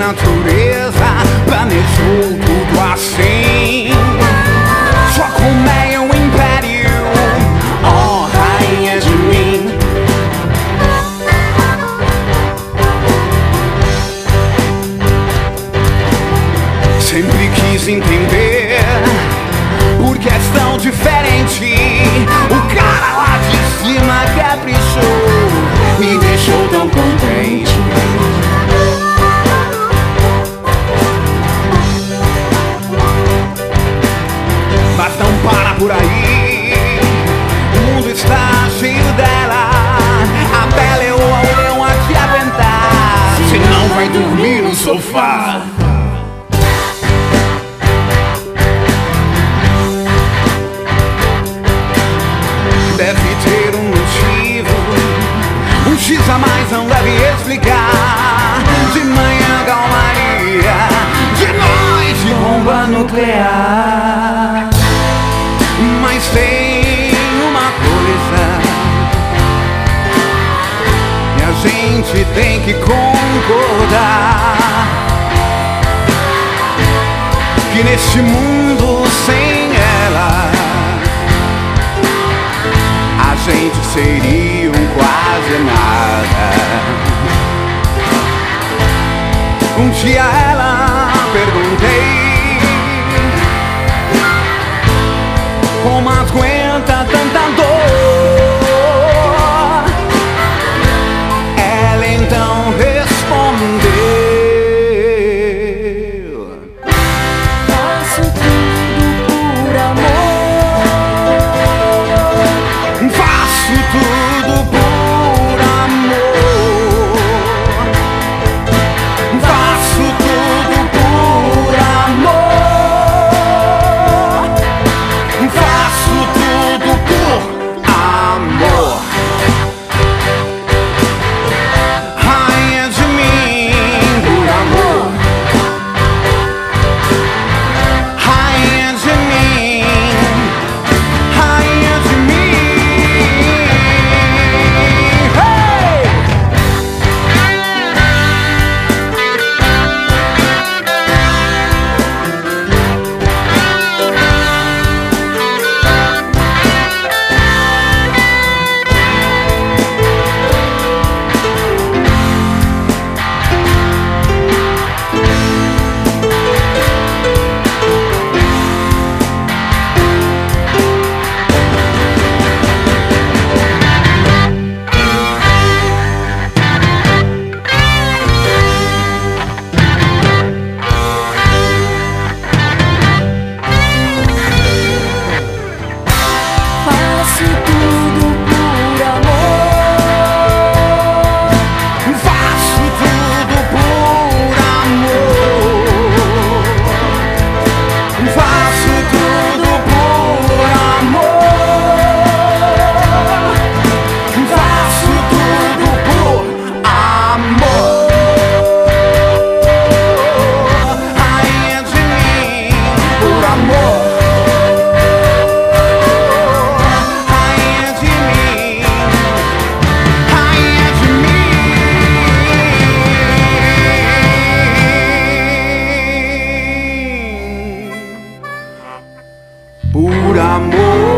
natureza planejou tudo assim. Sua colmeia é um império, ó rainha de mim. Sempre quis entender por que és tão diferente. O cara lá de cima caprichou, me deixou tão contente. Mas não para por aí, o mundo está cheio dela. A bela é o leão a te aguentar, senão vai dormir no sofá. Deve ter um motivo, um X a mais não deve explicar. De manhã calmaria, de noite bomba nuclear. Mas tem uma coisa que a gente tem que concordar, que neste mundo sem ela a gente seria um quase nada. Um dia ela perguntei como aguenta tanta dor. Ela então respondeu: faço tudo por amor. Faço tudo por amor. Faço tudo por amor. Faço tudo por amor. Rainha de mim, por amor. Rainha de mim, rainha de mim. Hey! Faço tudo por amor. Faço tudo por amor. Faço tudo por amor. Faço tudo por amor. Rainha de mim, por amor. Rainha de mim, rainha de mim, por amor.